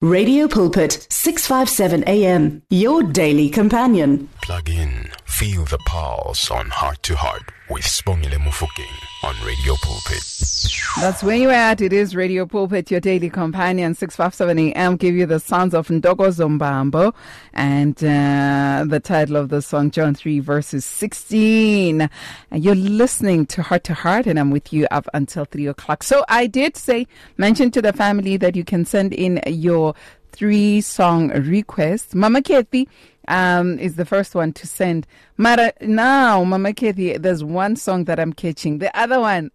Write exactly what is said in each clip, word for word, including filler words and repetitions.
Radio Pulpit, six fifty-seven A M, your daily companion. Plug in, feel the pulse on Heart to Heart with Sibongile Mofokeng on Radio Pulpit. That's where you're at. It is Radio Pulpit, your daily companion, six fifty-seven A M. Give you the sounds of Ntokozo Mbambo and uh, the title of the song, John three, verses sixteen. And you're listening to Heart to Heart, and I'm with you up until three o'clock. So I did say, mention to the family that you can send in your three song requests. Mama Kathy um, is the first one to send. Mara, now, Mama Kathy, there's one song that I'm catching. The other one,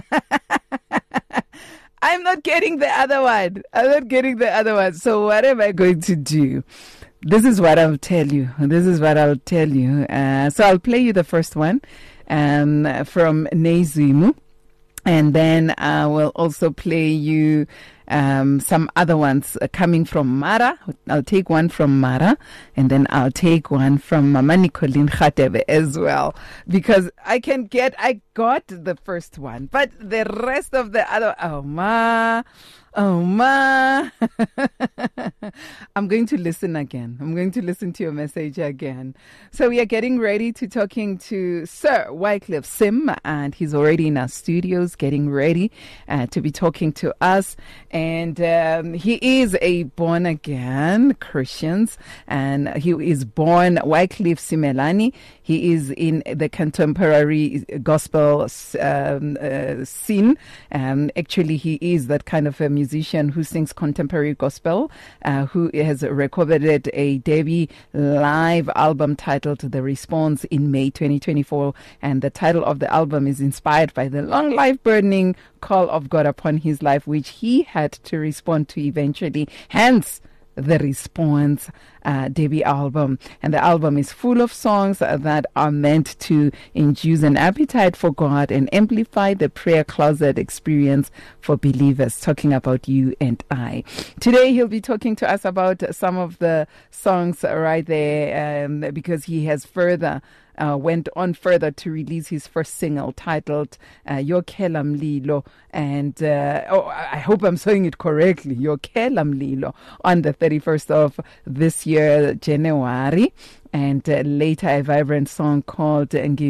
I'm not getting the other one. I'm not getting the other one. So what am I going to do? This is what I'll tell you. This is what I'll tell you. Uh, so I'll play you the first one um, from Nezimu. And then I will also play you um, some other ones uh, coming from Mara. I'll take one from Mara, and then I'll take one from Mama Nicolene Khatebe as well. Because I can get, I got the first one, but the rest of the other, oh ma, oh ma. I'm going to listen again. I'm going to listen to your message again. So we are getting ready to talking to Sir Wycliffe Sim, and he's already in our studios getting ready uh, to be talking to us. And um, he is a born-again Christian, and he is born Wycliffe Simelani. He is in the contemporary gospel um, uh, scene. Um, actually, he is that kind of a musician who sings contemporary gospel, uh, who has recorded a debut live album titled The Response in May twenty twenty-four. And the title of the album is inspired by the long life burning call of God upon his life, which he had to respond to eventually. Hence, The Response uh, debut album. And the album is full of songs that are meant to induce an appetite for God and amplify the prayer closet experience for believers, talking about you and I. Today he'll be talking to us about some of the songs right there, um, because he has further Uh, went on further to release his first single titled uh, Yokhela Mlilo, and uh, oh, I hope I'm saying it correctly, Yokhela Mlilo, on the thirty-first of this year, January. And uh, later a vibrant song called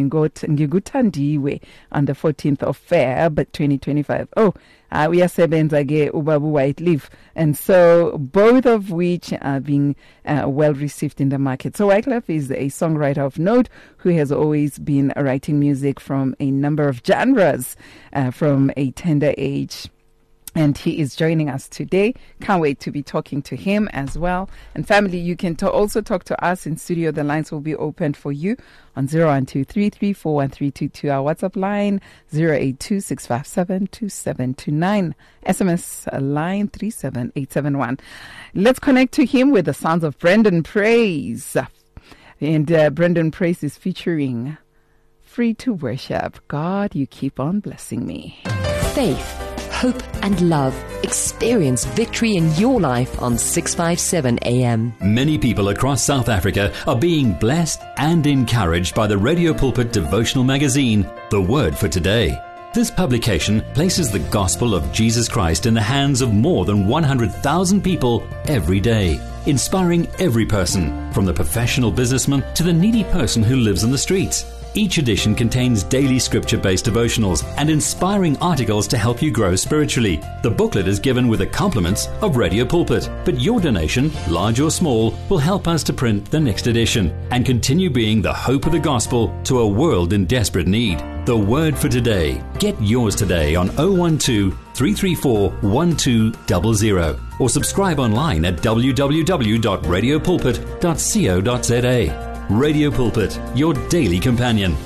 Ngikutandiwe on the fourteenth of February twenty twenty-five. Oh, uh, we are sebenza ge ubabu Wycliffe. And so both of which are being uh, well received in the market. So Wycliffe is a songwriter of note who has always been writing music from a number of genres uh, from a tender age. And he is joining us today. Can't wait to be talking to him as well. And family, you can to also talk to us in studio. The lines will be open for you on zero one two three three four one three two two. Our WhatsApp line zero eight two six five seven two seven two nine. S M S line three seven eight seven one. Let's connect to him with the sounds of Brendan Praise. And uh, Brendan Praise is featuring Free to Worship. God, you keep on blessing me. Faith, hope and love. Experience victory in your life on six fifty-seven A M. Many people across South Africa are being blessed and encouraged by the Radio Pulpit devotional magazine, The Word for Today. This publication places the gospel of Jesus Christ in the hands of more than one hundred thousand people every day, inspiring every person, from the professional businessman to the needy person who lives in the streets. Each edition contains daily scripture-based devotionals and inspiring articles to help you grow spiritually. The booklet is given with the compliments of Radio Pulpit, but your donation, large or small, will help us to print the next edition and continue being the hope of the gospel to a world in desperate need. The Word for Today. Get yours today on zero one two three three four one two zero zero or subscribe online at w w w dot radio pulpit dot co dot z a. Radio Pulpit, your daily companion.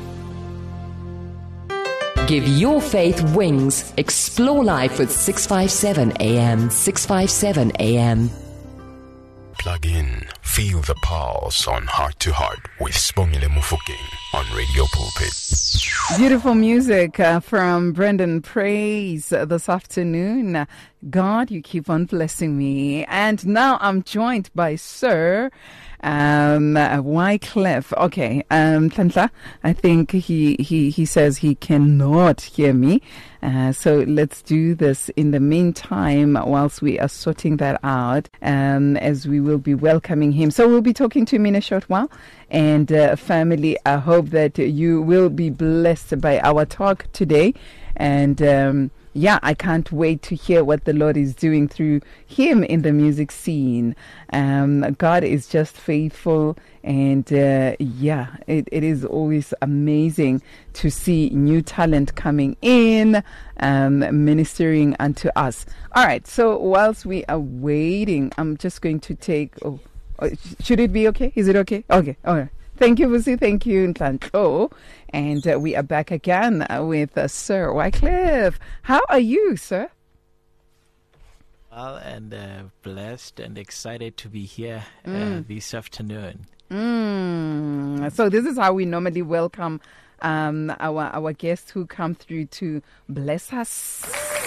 Give your faith wings. Explore life with six fifty-seven A M. six fifty-seven A M. Plug in, feel the pulse on Heart to Heart with Sibongile Mofokeng on Radio Pulpit. Beautiful music uh, from Brendan Praise uh, this afternoon. God, you keep on blessing me. And now I'm joined by Sir Um, uh, Wycliffe. Okay, um, Tantla, I think he, he, he says he cannot hear me. Uh, so let's do this in the meantime whilst we are sorting that out, um, as we will be welcoming him. So we'll be talking to him in a short while. And uh, family, I hope that you will be blessed by our talk today. And um, yeah, I can't wait to hear what the Lord is doing through him in the music scene. Um, God is just faithful. And uh, yeah, it, it is always amazing to see new talent coming in, um, ministering unto us. All right, so whilst we are waiting, I'm just going to take... Oh, oh, should it be okay? Is it okay? Okay, all right. Thank you, Vusi. Thank you, Nhlanhlo. And uh, we are back again uh, with uh, Sir Wycliffe. How are you, sir? Well, and uh, blessed and excited to be here uh, Mm. this afternoon. Mm. So this is how we normally welcome um, our our guests who come through to bless us.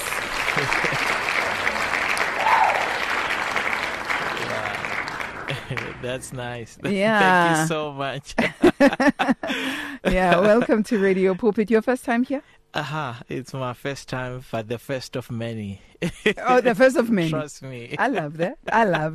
That's nice. Yeah. Thank you so much. Yeah, welcome to Radio Pulpit. Your first time here? Aha, it's my first time, but the first of many. Oh, the first of many. Trust me. I love that. I love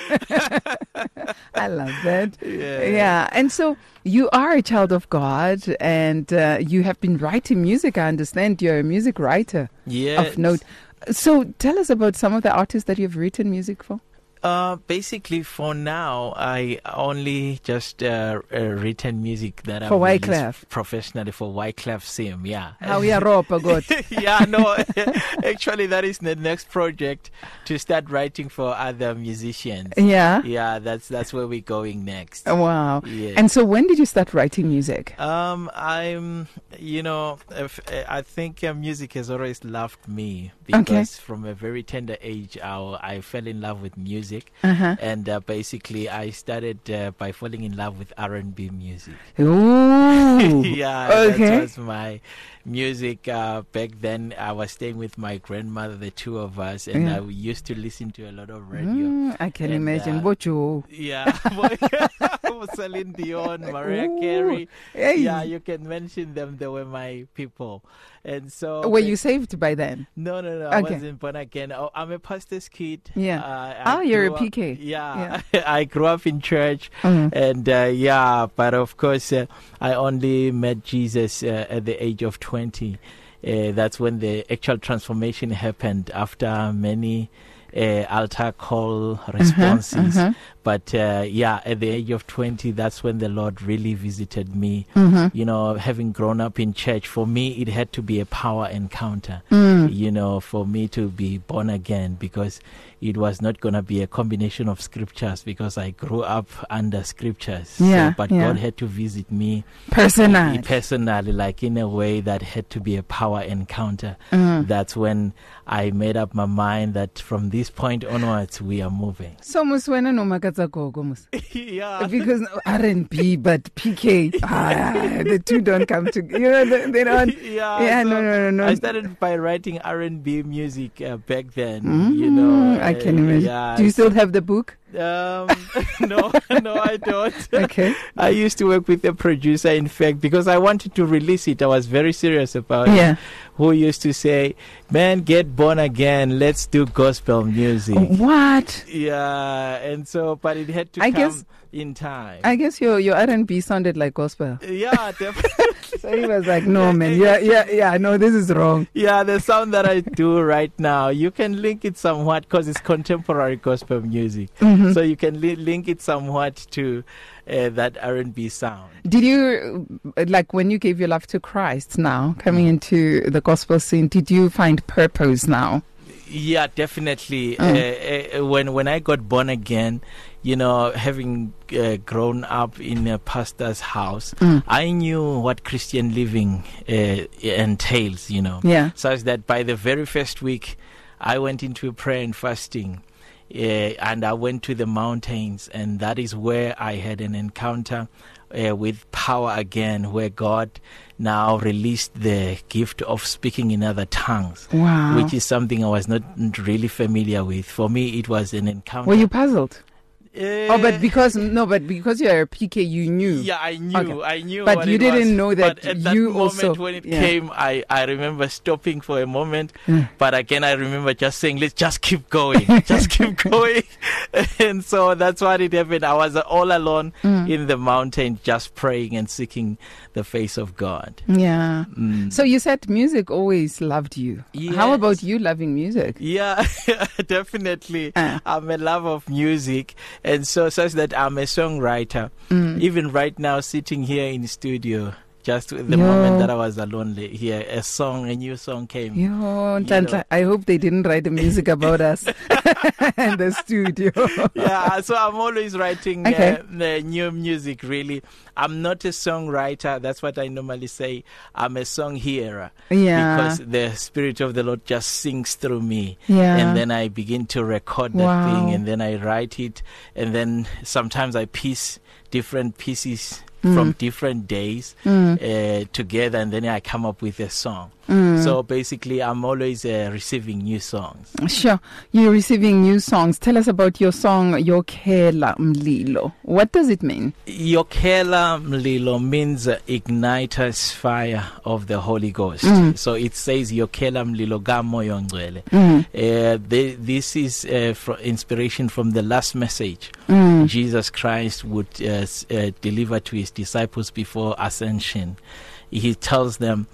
that. I love that. Yeah. Yeah. And so you are a child of God, and uh, you have been writing music. I understand you're a music writer Yes. of note. So tell us about some of the artists that you've written music for. Uh, basically, for now, I only just uh, uh, written music that For I've released Wycliffe. professionally for Wycliffe Sim. Yeah. How we are rope, God. Yeah, no, actually, that is the next project to start writing for other musicians. Yeah. Yeah, that's that's where we're going next. Wow. Yes. And so when did you start writing music? Um, I'm, you know, if, uh, I think uh, music has always loved me because Okay. from a very tender age, I, I fell in love with music. Uh-huh. And uh, basically, I started uh, by falling in love with R and B music. Ooh. Yeah, Okay. that was my music uh, back then. I was staying with my grandmother, the two of us, and Yeah. I used to listen to a lot of radio. Mm, I can And, imagine. uh, Bocho. Yeah, Celine Dion, Mariah Ooh. Carey. Hey. Yeah, you can mention them. They were my people. And so, Were you saved by then? No, no, no. I Okay. wasn't born again. Oh, I'm a pastor's kid. Yeah. Uh, Ah, I you're a grew P up- K. Yeah, I grew up in church, Mhm. and uh, yeah, but of course, uh, I only met Jesus uh, at the age of twenty. Uh, that's when the actual transformation happened after many uh, altar call responses. uh-huh. But uh, yeah, at the age of twenty, that's when the Lord really visited me. Mm-hmm. You know, having grown up in church, for me, it had to be a power encounter, Mm. you know, for me to be born again, because it was not going to be a combination of scriptures, because I grew up under scriptures. Yeah, So, but yeah. God had to visit me Personal. personally, like in a way that had to be a power encounter. Mm. That's when I made up my mind that from this point onwards, we are moving. So muswena no makatsa gogo mus. Yeah. Because R and B but P K, ah, the two don't come together. You know, they, they don't. Yeah, Yeah, so no, no, no, no. I started by writing R and B music uh, back then. Mm, You know, I can uh, imagine. Yeah, Do you still have the book? Um, no, no, I don't. Okay. I used to work with a producer, in fact, because I wanted to release it. I was very serious about Yeah. it. Who used to say, "Man, get born again. Let's do gospel music." What? Yeah, and so, but it had to I come guess- in time. I guess your your R and B sounded like gospel. yeah, definitely. So he was like, no, man. Yeah, yeah, yeah. No, this is wrong. Yeah, the sound that I do right now, you can link it somewhat because it's contemporary gospel music. Mhm. So you can li- link it somewhat to uh, that R and B sound. Did you, uh, like when you gave your life to Christ now, coming into the gospel scene, did you find purpose now? Yeah, definitely. Mm. Uh, uh, when when I got born again, you know, having uh, grown up in a pastor's house, Mm. I knew what Christian living uh, entails, you know. Yeah. Such that by the very first week, I went into prayer and fasting. Uh, and I went to the mountains, and that is where I had an encounter uh, with power again, where God now released the gift of speaking in other tongues, Wow. which is something I was not really familiar with. For me, it was an encounter. Were you puzzled? Uh, Oh, but because no, but because you're a P K, you knew. Yeah, I knew, Okay. I knew. But what you it didn't was. know that But at that you moment also- when it yeah. came, I, I remember stopping for a moment. Yeah. But again, I remember just saying, "Let's just keep going, just keep going." And so that's what it happened. I was all alone Mm. in the mountain, just praying and seeking the face of God. Yeah. Mm. So you said music always loved you. How Yes. about you loving music? Yeah, definitely. Ah. I'm a lover of music, and so such that I'm a songwriter. Mm. Even right now, sitting here in the studio, just the Yo. moment that I was alone li- here, a song, a new song came. Yo, You Ntantla, know. I hope they didn't write the music about us in the studio. Yeah, so I'm always writing Okay. uh, the new music, really. I'm not a songwriter. That's what I normally say. I'm a song hearer. Yeah. Because the Spirit of the Lord just sings through me. Yeah. And then I begin to record that Wow. thing, and then I write it. And then sometimes I piece different pieces from different days uh, together, and then I come up with a song. So basically, I'm always uh, receiving new songs. Sure. You're receiving new songs. Tell us about your song, Yokhela Mlilo. What does it mean? Yokhela Mlilo means uh, igniter's fire of the Holy Ghost. So it says Yokhela Mlilo kaMoya Ongcwele. Uh, the- This is uh, fro- inspiration from the last message Jesus Christ would uh, s- uh, deliver to his disciples before ascension. He tells them,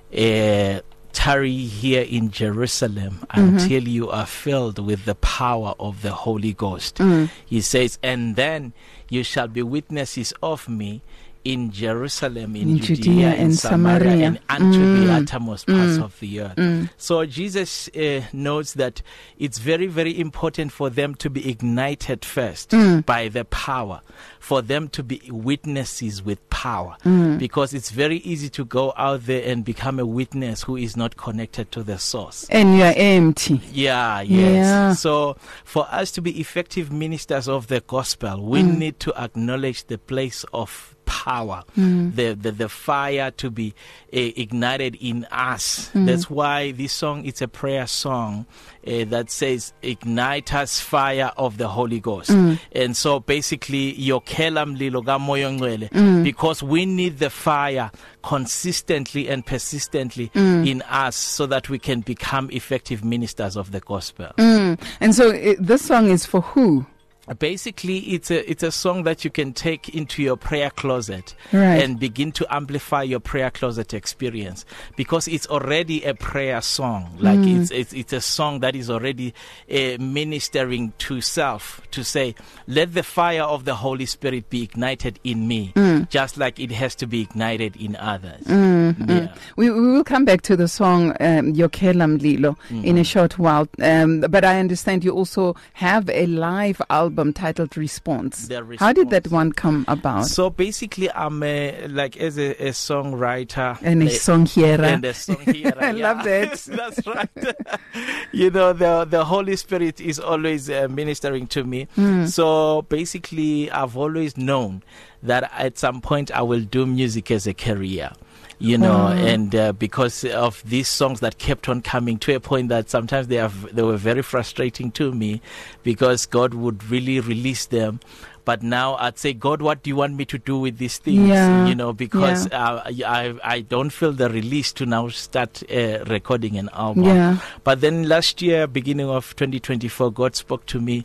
uh, tarry here in Jerusalem until you are filled with the power of the Holy Ghost. He says, and then you shall be witnesses of me in Jerusalem, in, In Judea, Judea and and Samaria, Samaria. and unto the Mm. uttermost parts of the earth. So Jesus uh, knows that it's very, very important for them to be ignited first by the power, for them to be witnesses with power, because it's very easy to go out there and become a witness who is not connected to the source. And you're empty. Yeah, yes. Yeah. So for us to be effective ministers of the gospel, we need to acknowledge the place of power, the, the the fire to be uh, ignited in us. That's why this song, it's a prayer song uh, that says, ignite us fire of the Holy Ghost. And so basically, Yokhela Mlilo kaMoya Ongcwele, because we need the fire consistently and persistently in us so that we can become effective ministers of the gospel. Mm. And so it, this song is for who? Basically, it's a it's a song that you can take into your prayer closet Right. and begin to amplify your prayer closet experience, because it's already a prayer song. Like it's, it's it's a song that is already uh, ministering to self, to say, let the fire of the Holy Spirit be ignited in me, just like it has to be ignited in others. Yeah. We, we will come back to the song um, Yokhela Mlilo in a short while. Um, but I understand you also have a live album titled Response. The How did that Response. one come about? So basically, I'm a, like as a, a songwriter and a uh, song here. and a song here. I love that. That's right. You know, the the Holy Spirit is always uh, ministering to me. So basically, I've always known that at some point I will do music as a career. You know, Wow. and uh, because of these songs that kept on coming, to a point that sometimes they have they were very frustrating to me, because God would really release them. But now I'd say, God, what do you want me to do with these things? Yeah. You know, because uh, I I don't feel the release to now start uh, recording an album. Yeah. But then last year, beginning of twenty twenty-four, God spoke to me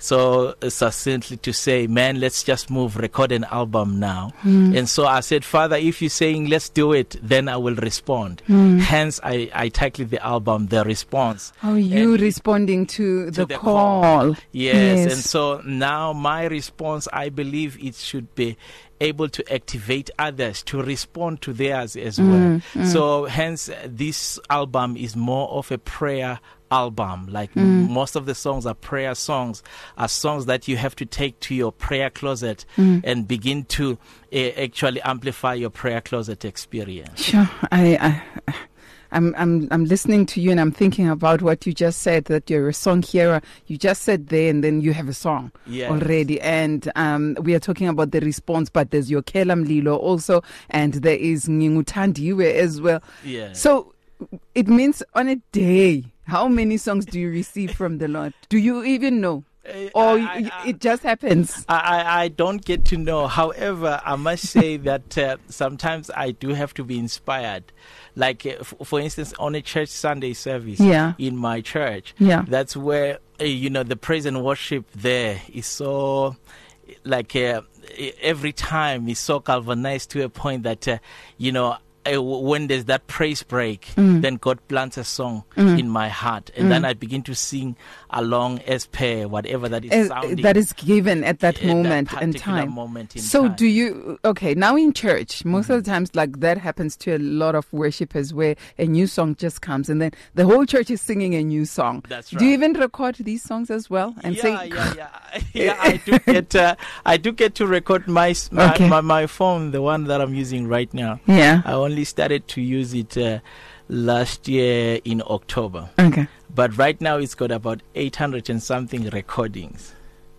so uh, succinctly to say, man, let's just move, record an album now. And so I said, Father, if you're saying let's do it, then I will respond. Hence, I, I titled the album The Response. Oh, you And- responding to, the, the call. call. Yes, and so now my response, I believe it should be able to activate others to respond to theirs as well. So hence, uh, this album is more of a prayer album. Like m- most of the songs are prayer songs, are songs that you have to take to your prayer closet and begin to uh, actually amplify your prayer closet experience. Sure. I, I, I'm, I'm, I'm listening to you and I'm thinking about what you just said, that you're a song hearer. You just said there and then you have a song Yes. already. And um, we are talking about the response, but there's Yokhela Mlilo also, and there is Nginguthandiwe as well. Yes. So it means on a day, how many songs do you receive from the Lord? Do you even know? or I, I, I, it just happens? I, I, I don't get to know. However, I must say that uh, sometimes I do have to be inspired. Like, uh, f- for instance, on a church Sunday service yeah. in my church, yeah. that's where, uh, you know, the praise and worship there is so, like, uh, every time is so galvanized to a point that, uh, you know, Uh, when there's that praise break, mm. then God plants a song mm. in my heart, and mm. then I begin to sing along as per whatever that is uh, sounding. That is given at that at moment that and time. Moment in so time. do you, okay, now in church, most mm-hmm. of the times like that happens to a lot of worshippers where a new song just comes and then the whole church is singing a new song. That's right. Do you even record these songs as well? And yeah, say, yeah, yeah, yeah. I do get, uh, I do get to record my my, okay. my my phone, the one that I'm using right now. Yeah. I only started to use it uh, last year in October. Okay. But right now it's got about eight hundred and something recordings.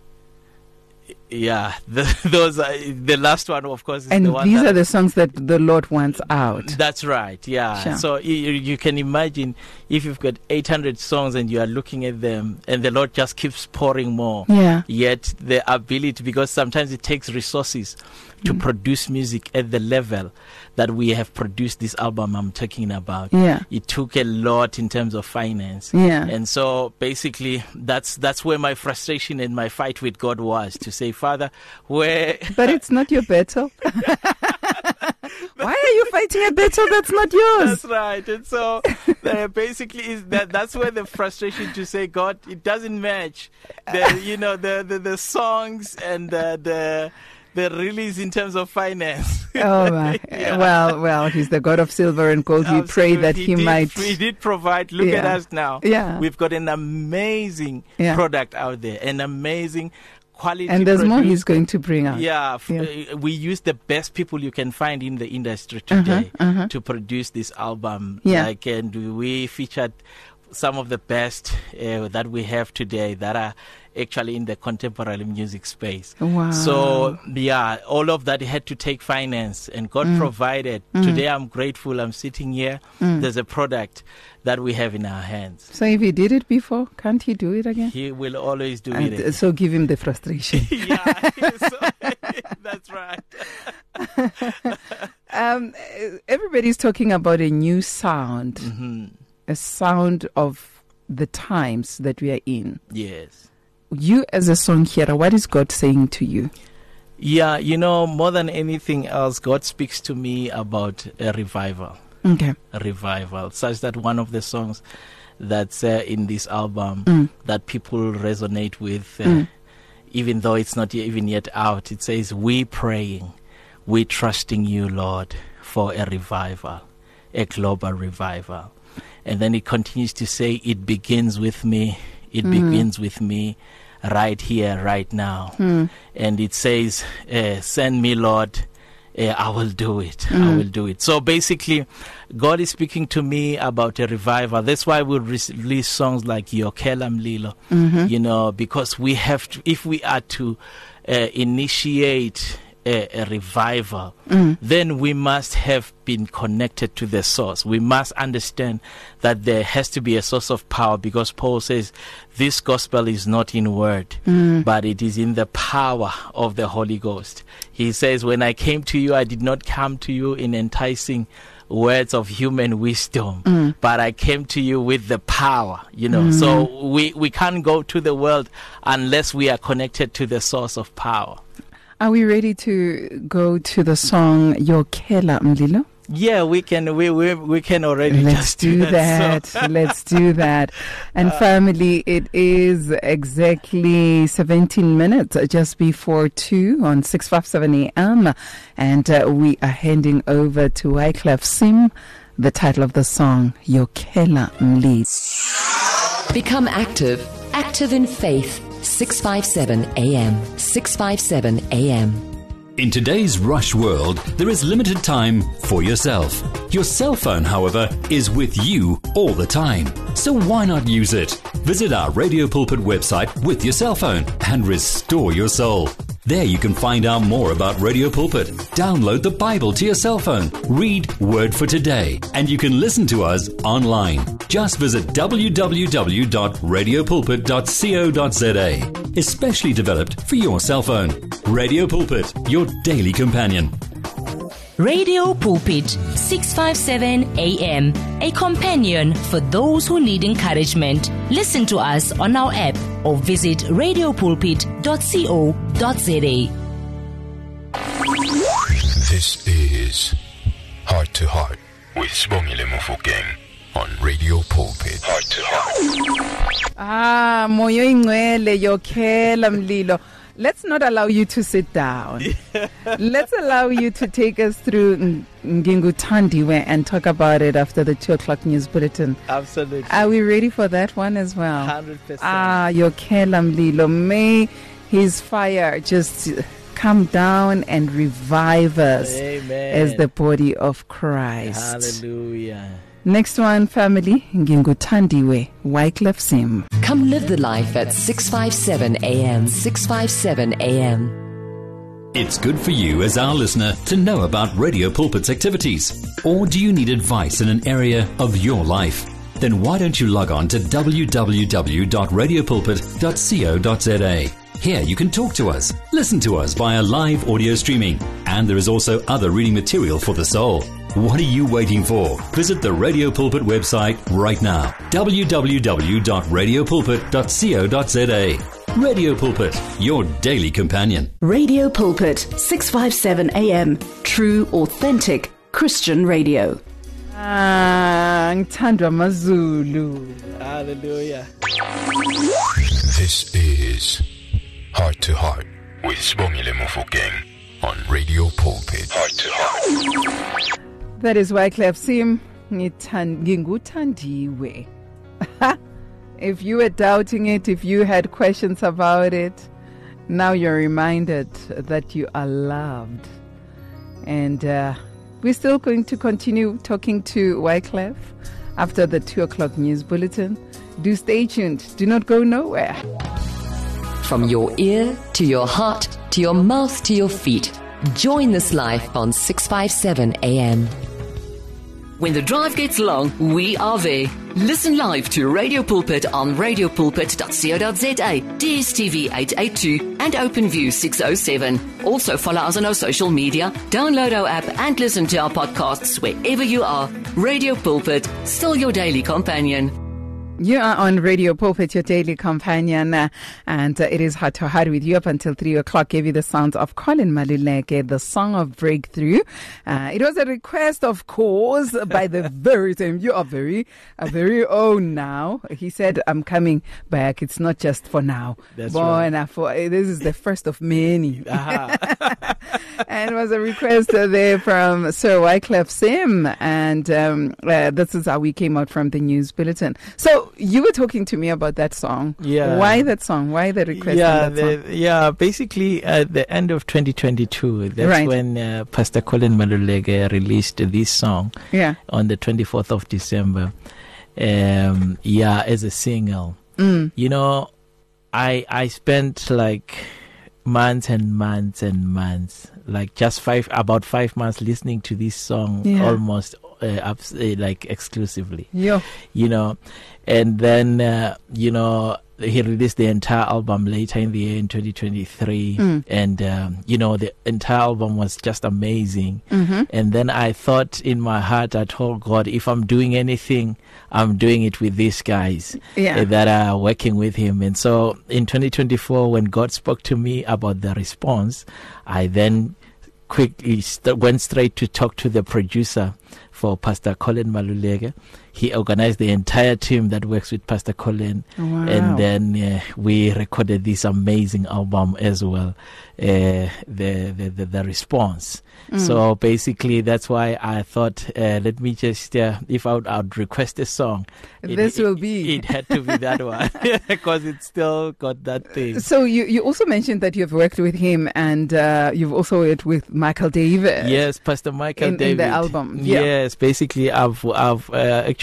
Yeah, the, those are the last one, of course. Is and the one these that are the songs that the Lord wants out. That's right. Yeah. Sure. So you, you can imagine if you've got eight hundred songs and you are looking at them, and the Lord just keeps pouring more. Yeah. Yet the ability, because sometimes it takes resources to mm. produce music at the level that we have produced this album I'm talking about. Yeah. It took a lot in terms of finance. Yeah. And so basically that's that's where my frustration and my fight with God was, to say, Father, where But it's not your battle. Why are you fighting a battle that's not yours? That's right. And so uh, basically is that that's where the frustration to say, God, it doesn't match the you know the the, the songs and the, the the release in terms of finance. Oh my! Yeah. Well, well, he's the God of silver and gold. We Absolutely. pray that he, he did, might. He did provide. Look yeah. at us now. Yeah, we've got an amazing yeah. product out there, an amazing quality. And there's produced. more he's going to bring out. Yeah, f- yeah. Uh, we use the best people you can find in the industry today uh-huh, uh-huh. to produce this album. Yeah, like, and we featured some of the best uh, that we have today that are actually in the contemporary music space. Wow. So, yeah, all of that had to take finance, and God mm. provided. Mm. Today, I'm grateful. I'm sitting here. Mm. There's a product that we have in our hands. So if he did it before, can't he do it again? He will always do and it again. So give him the frustration. yeah, so, that's right. um, everybody's talking about a new sound, mm-hmm. a sound of the times that we are in. Yes. You as a songwriter, what is God saying to you? Yeah, you know, more than anything else, God speaks to me about a revival. Okay. A revival, such that one of the songs that's uh, in this album mm. that people resonate with, uh, mm. even though it's not even yet out, it says, we praying, we trusting you, Lord, for a revival, a global revival. And then it continues to say, it begins with me, it mm. begins with me right here, right now. Mm. And it says, uh, send me, Lord, uh, I will do it, mm. I will do it. So basically, God is speaking to me about a revival. That's why we re- release songs like Yokela Mlilo, mm-hmm. you know, because we have to, if we are to uh, initiate A, a revival, mm. then we must have been connected to the source. We must understand that there has to be a source of power, because Paul says this gospel is not in word, mm. but it is in the power of the Holy Ghost. He says, when I came to you, I did not come to you in enticing words of human wisdom, mm. but I came to you with the power, you know. Mm. So we, we can't go to the world unless we are connected to the source of power. Are we ready to go to the song Yokela Mlilo? Yeah, we can. We we we can already. Let's just do, do that. that. So. Let's do that. And uh, family, it is exactly seventeen minutes just before two on six fifty-seven A M, and uh, we are handing over to Wyclef Sim. The title of the song, Yokela Mlilo. Become active, active in faith. six fifty-seven A M, six fifty-seven A M. In today's rush world, there is limited time for yourself. Your cell phone, however, is with you all the time. So why not use it? Visit our Radio Pulpit website with your cell phone and restore your soul. There you can find out more about Radio Pulpit, download the Bible to your cell phone, read Word for Today, and you can listen to us online. Just visit w w w dot radio pulpit dot co dot z a. Especially developed for your cell phone. Radio Pulpit, your daily companion. Radio Pulpit, six fifty-seven A M, a companion for those who need encouragement. Listen to us on our app or visit radio pulpit dot co dot z a. This is Heart to Heart with Sibongile Mofokeng on Radio Pulpit. Heart to Heart. Ah, moyo ingcwele yokhela mlilo. Let's not allow you to sit down. Let's allow you to take us through Nginguthandiwe and talk about it after the two o'clock news bulletin. Absolutely. Are we ready for that one as well? one hundred percent. Ah, yokhela mlilo. May his fire just come down and revive us. Amen. As the body of Christ. Hallelujah. Next one, family, Nginguthandiwe, Wycliffe Sim. Come live the life at six fifty-seven A M, six fifty-seven A M. It's good for you as our listener to know about Radio Pulpit's activities. Or do you need advice in an area of your life? Then why don't you log on to w w w dot radio pulpit dot co dot z a. Here you can talk to us, listen to us via live audio streaming, and there is also other reading material for the soul. What are you waiting for? Visit the Radio Pulpit website right now, w w w dot radio pulpit dot co dot z a. Radio Pulpit, your daily companion. Radio Pulpit, six fifty-seven A M, true, authentic Christian radio. Ah, ngithandwa amaZulu. Hallelujah. This is Heart to Heart with Sibongile Mofokeng on Radio Pulpit. Heart to Heart. That is Wycliffe Sim, Nginguthandiwe. If you were doubting it, if you had questions about it, now you're reminded that you are loved. And uh, we're still going to continue talking to Wycliffe after the two o'clock news bulletin. Do stay tuned. Do not go nowhere. From your ear to your heart to your mouth to your feet. Join this life on six fifty-seven A M. When the drive gets long, we are there. Listen live to Radio Pulpit on radio pulpit dot co dot z a, D S T V eight eighty-two and OpenView six oh seven. Also follow us on our social media, download our app and listen to our podcasts wherever you are. Radio Pulpit, still your daily companion. You are on Radio Pulpit, your daily companion, uh, and uh, it is Heart to Heart with you up until three o'clock. Gave you the sounds of Colin Maluleke, the song of Breakthrough. Uh, it was a request, of course, by the very same. You are very, uh, very own now. He said, I'm coming back. It's not just for now. That's Boy, right. For, this is the first of many. Uh-huh. And it was a request uh, there from Sir Wycliffe Sim. And um, uh, this is how we came out from the news bulletin. So, you were talking to me about that song. Yeah. Why that song? Why the request yeah, on that the, song? yeah, basically at the end of twenty twenty-two, that's Right. when uh, Pastor Colin Maluleke released this song Yeah. on the twenty-fourth of December. Um, yeah, as a single. Mm. You know, I I spent like months and months and months, like just five, about five months listening to this song Yeah. almost uh, ups, uh, like exclusively. Yo. You know, and then, uh, you know, he released the entire album later in the year in twenty twenty-three. Mm. And, um, you know, the entire album was just amazing. Mm-hmm. And then I thought in my heart, I told God, if I'm doing anything, I'm doing it with these guys Yeah. uh, that are working with him. And so in twenty twenty-four, when God spoke to me about the response, I then quickly st- went straight to talk to the producer for Pastor Colin Maluleke. He organized the entire team that works with Pastor Colin. Wow. And then uh, we recorded this amazing album as well, uh, the, the, the, the response. Mm. So basically, that's why I thought, uh, let me just, uh, if I would I'd request a song, it, This it, will be. It had to be that one because it's still got that thing. So you, you also mentioned that you've worked with him and uh, you've also worked with Michael David. Yes, Pastor Michael in, David. in the album. Yeah. Yes, basically, I've I've uh, actually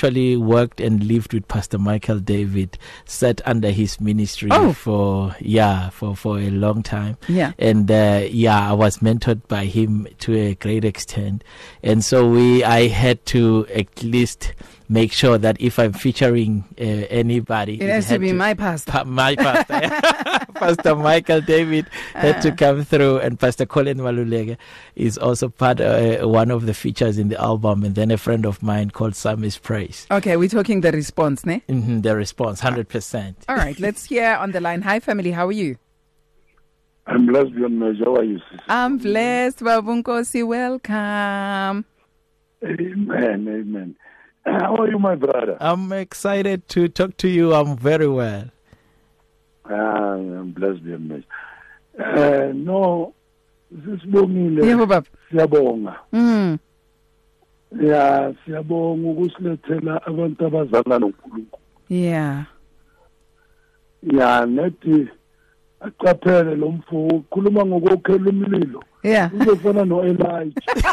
actually worked and lived with Pastor Michael David, sat under his ministry Oh. for yeah for for a long time. Yeah. And uh, yeah, I was mentored by him to a great extent, and so we I had to at least make sure that if I'm featuring uh, anybody, It has to had be my pastor. Pa- my pastor, Pastor Michael David had to come through, and Pastor Colin Maluleke is also part uh, one of the features in the album, and then a friend of mine called Sammy's Praise. Okay, we're talking the response, ne? Mm-hmm, the response, one hundred percent. All right, let's hear on the line. Hi, family. How are you? I'm blessed beyond measure. How are you, sister? I'm blessed. Babunkosi, welcome. Amen, amen. How are you, my brother? I'm excited to talk to you. I'm very well. Ah, I'm blessed beyond measure. Uh, no, sisibongile. Yebo baba. Siyabonga. Mm. Yeah, siyabonga ukusilethela abantu abazalana noNkulunkulu. Yeah. Yeah, nethi aqaphele lo mfo ukhuluma ngokukhela umlilo. Yeah. Uzofana noElijah.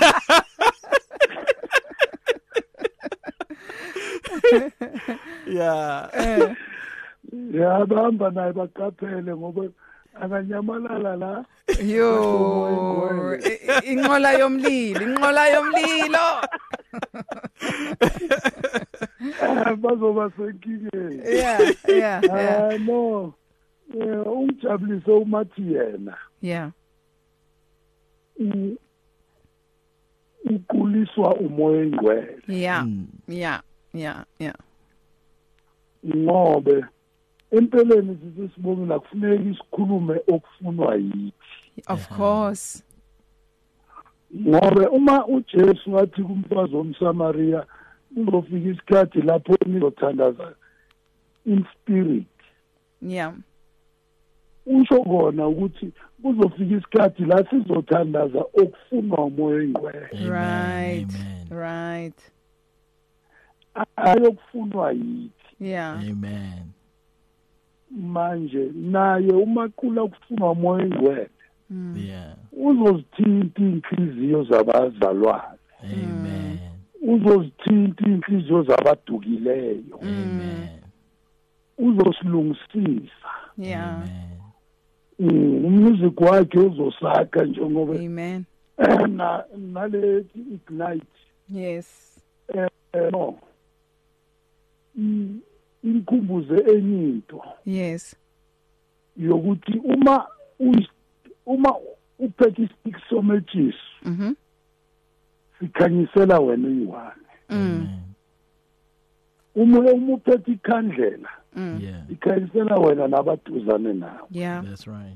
Yeah. Uh, Yeah, bahamba naye baqaphele ngoba anganyamalala la. yo. I- I- Inqola yomlilo, inqola yomlilo. Bazoba senkingeni. Yeah, yeah, yeah. Ah no. Eh ungijabulise umathi yena. Yeah. u- ukuliswa umoya engcwele Yeah. Mm. Yeah. Yeah. Yeah. ngobe empeleni sisibongela kufuneka isikhulume okufunwa yithi Of course. ngobe uma uJesu wathi kumfazi womSamaria uzofika isikhathi lapho nizothandaza in spirit Yeah. usho kona ukuthi kuzofika isikhathi la sizothandaza okufunwa umoya engcwele Amen, Right. amen. Right. ayokufunwa yithi Yeah. Amen. manje naye umaqula okufunwa umoya engcwele Yeah. uzozithinta inhliziyo zabazalwane Amen. uzozithinta inhliziyo zabadukileyo Amen. uzosilungisisa Yeah. Amen. Mm, umusic wakhe uzosakha njengoba Amen. na nale ignite Yes. eh, no Mm, inkumbuze enye into Yes. yokuthi uma uyi- uma uphethe istic sometshisi Mhm. sikhanyisela wena uyiwane Mm. uma uma uphethe ikhandlela Mm. Yeah. ikhanyisela wena nabaduzane nawe Yeah. That's right.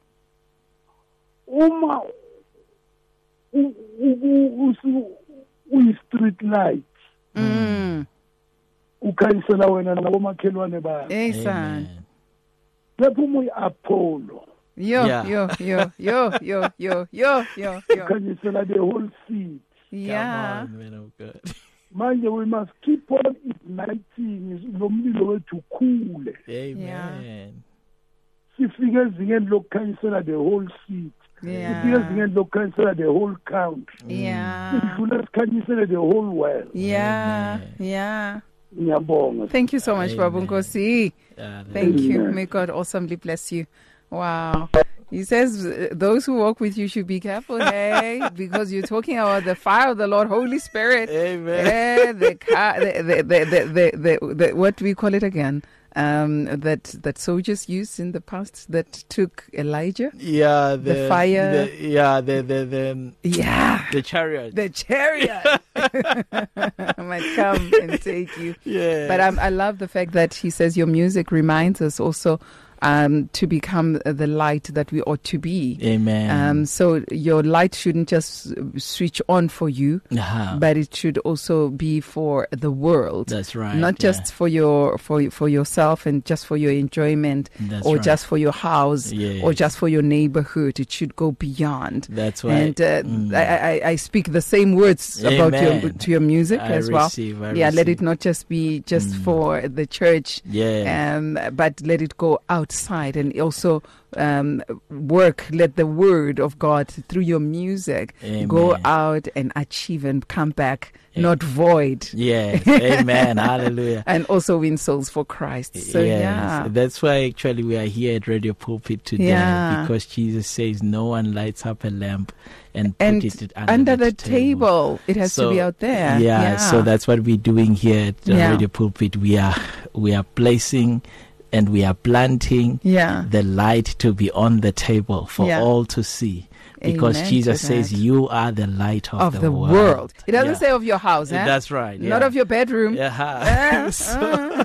uma u- u- usu- uyi-street light Mm. ukhanyisela wena nabomakhelwane bakho Hey son. Amen. lapho uma uyi-apollo Yo, Yeah. yo, yo, yo, yo, yo, yo, yo, yo. ukhanyisela the whole city Yeah. Come on, man of God. manje we must keep on igniting lo mlilo wethu ukhule Amen. sifike ezingeni lokukhanyisela the whole city Yeah. sifike ezingeni lokukhanyisela the whole country Yeah. sidlule sikhanyisele the whole world Yeah. Amen. Yeah. ngiyabonga Thank you so much, Amen. Babunkosi. Yeah, Thank you. Amen. May God awesomely bless you. Wow. He says uh, those who walk with you should be careful, hey, because you're talking about the fire of the Lord, Holy Spirit. Amen. Eh, the, car, the, the, the, the, the, the, the, what do we call it again? Um, that that soldiers used in the past that took Elijah. Yeah, the, The fire. The, yeah, the the the Yeah, the chariot. the chariot might come and take you. yeah. But um, I love the fact that he says your music reminds us also um, to become the light that we ought to be. Amen. Um, so your light shouldn't just switch on for you, uh-huh. but it should also be for the world. That's right. Not yeah. just for your for for yourself and just for your enjoyment, That's or right. just for your house, Yes. or just for your neighborhood. It should go beyond. That's right. And uh, Mm. I, I, I speak the same words about your Amen. to your music I as well. receive, I yeah, let receive. it not just be just Mm. for the church, Yeah. um, but let it go out outside and also um, work, let the word of God through your music Amen. Go out and achieve and come back not void. Yes, amen, hallelujah. And also win souls for Christ. So yes, yeah, that's why actually we are here at Radio Pulpit today, yeah. because Jesus says no one lights up a lamp and, and put it under, under the, the table. table. It has so, to be out there. Yeah, yeah, so that's what we're doing here at yeah. Radio Pulpit. We are we are placing and we are planting yeah. the light to be on the table for yeah. all to see. Because Amen Jesus says you are the light of, of the, the world. world. It doesn't yeah. say of your house, eh? That's right. Yeah. Not of your bedroom. Yeah, uh, so,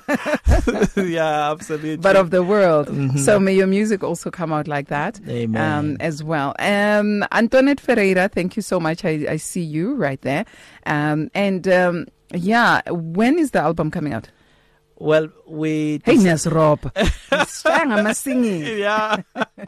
yeah, absolutely. But of the world. Mm-hmm. So may your music also come out like that. Amen. Um, as well. Um, Antoinette Ferreira, thank you so much. I, I see you right there. Um, and um, yeah, when is the album coming out? Well, we... Hey, Nas Rob. I'm singing. Yeah.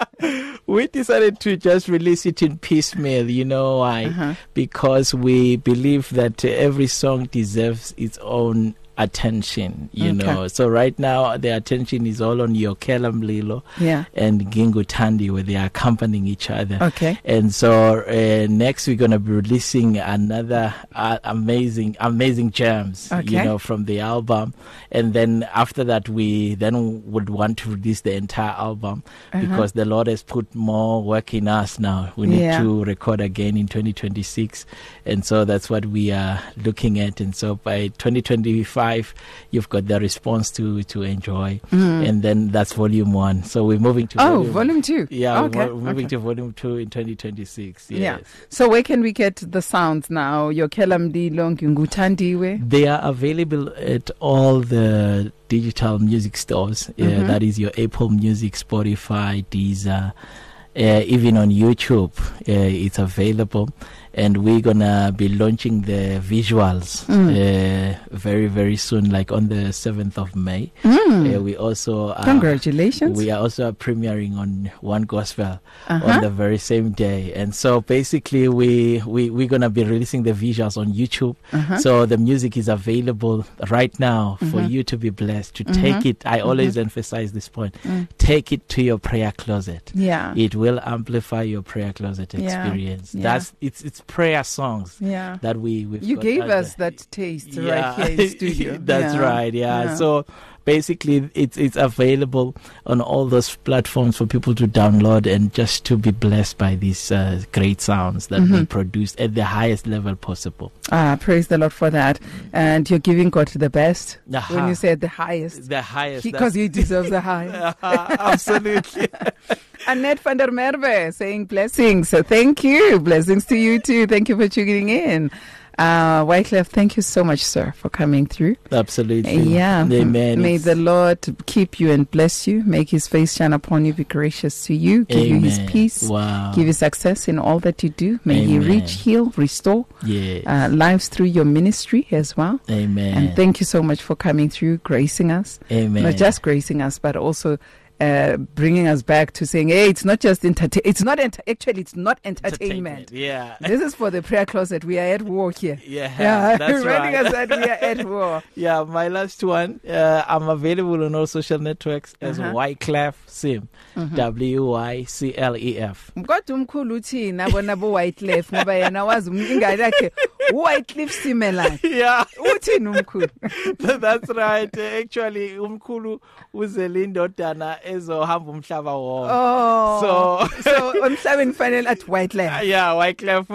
We decided to just release it in piecemeal. You know why? Uh-huh. Because we believe that every song deserves its own attention, you okay. know. So right now the attention is all on Yokela Mlilo yeah. and Gingu Tandi, where they are accompanying each other. Okay. And so uh, next we're going to be releasing another uh, amazing, amazing gems, okay. you know, from the album. And then after that, we then would want to release the entire album uh-huh. because the Lord has put more work in us now. We need yeah. to record again in twenty twenty-six. And so that's what we are looking at. And so by twenty twenty-five, you've got the response to to enjoy, mm. and then that's volume one. So we're moving to oh volume, volume two. Yeah, okay. we're moving okay. to volume two in twenty twenty-six. Yes. Yeah. So where can we get the sounds now? Yokela Mlilo, Ngutandiwe. They are available at all the digital music stores. Mm-hmm. Uh, that is your Apple Music, Spotify, Deezer, uh, even on YouTube. Uh, it's available. And we're going to be launching the visuals mm. uh, very, very soon, like on the seventh of May. Mm. Uh, we also uh, Congratulations. We are also premiering on One Gospel uh-huh. on the very same day. And so basically we, we, we're going to be releasing the visuals on YouTube. Uh-huh. So the music is available right now mm-hmm. for you to be blessed, to mm-hmm. take it. I always mm-hmm. emphasize this point. Mm. Take it to your prayer closet. Yeah. It will amplify your prayer closet experience. Yeah. That's it's it's prayer songs yeah. that we we've you got gave under. us that taste yeah. right here in studio. That's yeah. right. Yeah. yeah. So basically, it's it's available on all those platforms for people to download and just to be blessed by these uh, great sounds that mm-hmm. we produce at the highest level possible. Ah, praise the Lord for that. And you're giving God the best uh-huh. when you say the highest. The highest. Because he deserves the highest. uh, absolutely. Annette van der Merwe saying blessings. So thank you. Blessings to you too. Thank you for tuning in. Uh, Wycliffe, thank you so much, sir, for coming through. Absolutely. Yeah. Amen. May it's... the Lord keep you and bless you. Make his face shine upon you, be gracious to you, give Amen. you his peace, wow. give you success in all that you do. May Amen. he reach, heal, restore yes. uh, lives through your ministry as well. Amen. And thank you so much for coming through, gracing us. Amen. Not just gracing us, but also Uh, bringing us back to saying, hey, it's not just entertain. It's not ent- actually, it's not entertainment. Yeah, this is for the prayer closet. We are at war here. Yeah, yeah. That's running right. us that we are at war. Yeah, my last one. Uh, I'm available on all social networks as uh-huh. Wyclef Sim, mm-hmm. W Y C L E F. Kodwa umkhulu uthina bona bo Wyclef ngoba yena wazi umngane yakhe Wyclef Simela. Yeah, uthini umkhulu? That's right. Actually, umkhulu uzelindodana ezohamba umhlaba wonke. Oh, so so umhlabeni fanele at Wyclef. Yeah, Wyclef.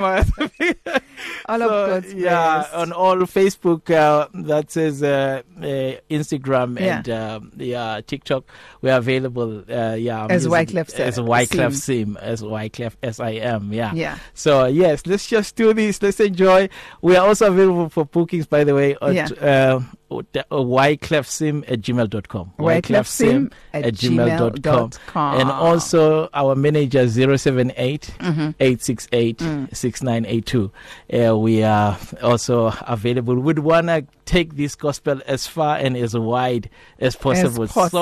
all so, of God's yeah, best. on all Facebook, uh, that says uh, uh, Instagram yeah. and uh, yeah, TikTok. We're available. Uh, yeah, as Wyclef as Wyclef Sim, as Wyclef S I M. Yeah. Yeah. So yes, let's just do this. Let's enjoy. We are also available for bookings, by the way. At, yeah. Uh, Wyclefsim at gmail dot com. Wyclefsim at gmail dot com. And also our manager zero seven eight eight six eight six nine eight two. Uh, we are also available. We'd want to take this gospel as far and as wide as possible. As possible.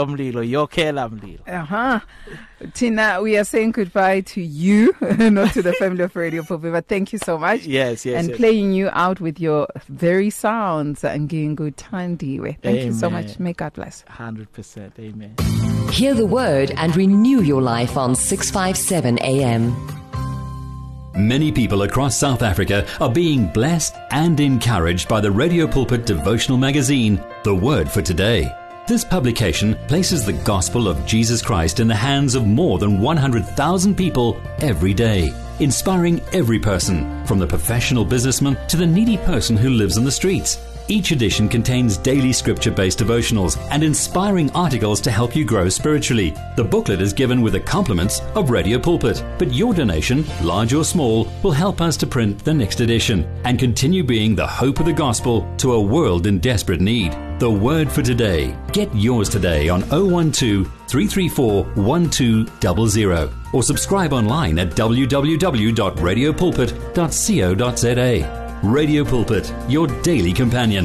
Uh-huh. Tina, we are saying goodbye to you, not to the family of Radio Pulpit, but thank you so much. Yes, yes. And yes. playing you out with your very sounds and Gingu Tandiwe. Thank Amen. you so much. May God bless. one hundred percent. Amen. Hear the word and renew your life on six fifty-seven A M. Many people across South Africa are being blessed and encouraged by the Radio Pulpit devotional magazine, The Word for Today. This publication places the gospel of Jesus Christ in the hands of more than one hundred thousand people every day, inspiring every person, from the professional businessman to the needy person who lives on the streets. Each edition contains daily scripture-based devotionals and inspiring articles to help you grow spiritually. The booklet is given with the compliments of Radio Pulpit, but your donation, large or small, will help us to print the next edition and continue being the hope of the gospel to a world in desperate need. The Word for Today. Get yours today on oh one two, three three four, one two zero zero or subscribe online at w w w dot radio pulpit dot co dot z a. Radio Pulpit, your daily companion.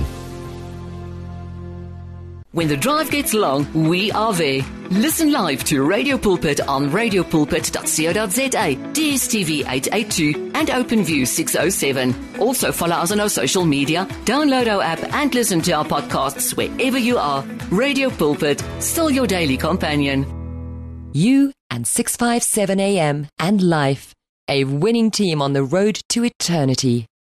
When the drive gets long, we are there. Listen live to Radio Pulpit on radio pulpit dot co dot z a, D S T V eight eighty-two and OpenView six oh seven. Also follow us on our social media, download our app and listen to our podcasts wherever you are. Radio Pulpit, still your daily companion. You and six fifty-seven A M and Life, a winning team on the road to eternity.